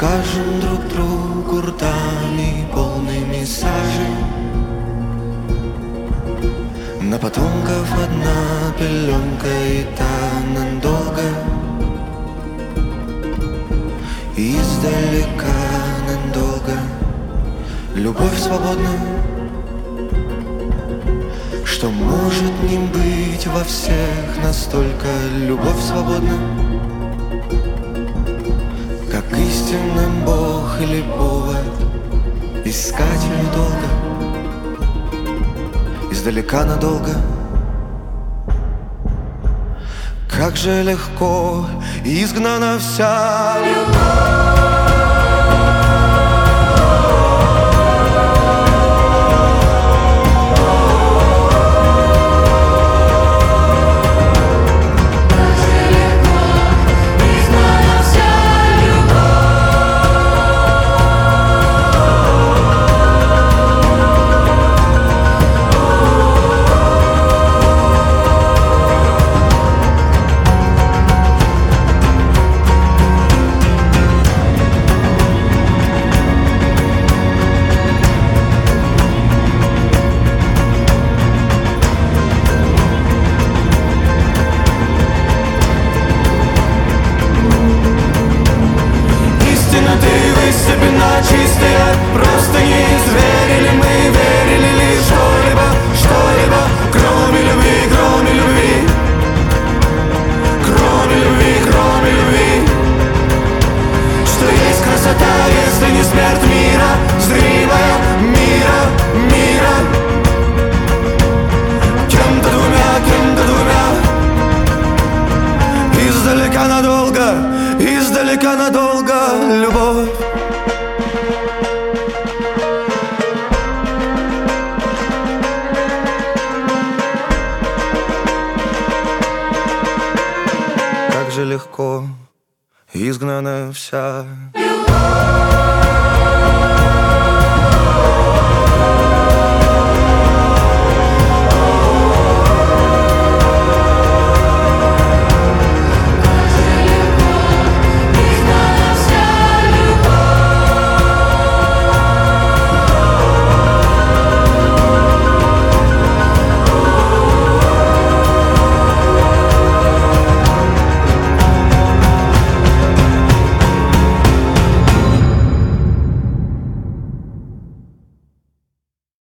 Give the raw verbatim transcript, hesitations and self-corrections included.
скажем друг другу ртами полными сажи. На потомков одна пеленка, и та надолго. Издалека надолго. Любовь свободна, что может не быть во всех настолько. Любовь свободна, как истинный Бог или повод искателю долго. Издалека надолго. Как же легко изгнана вся любовь. Чистые, просто не изверили мы, верили ли что-либо, что-либо, кроме любви, кроме любви, кроме любви, кроме любви. Что есть красота, если не смерть мира, зримая мира, мира. Кем-то двумя, кем-то двумя. Издалека надолго, издалека надолго любовь. Как же легко изгнана вся любовь.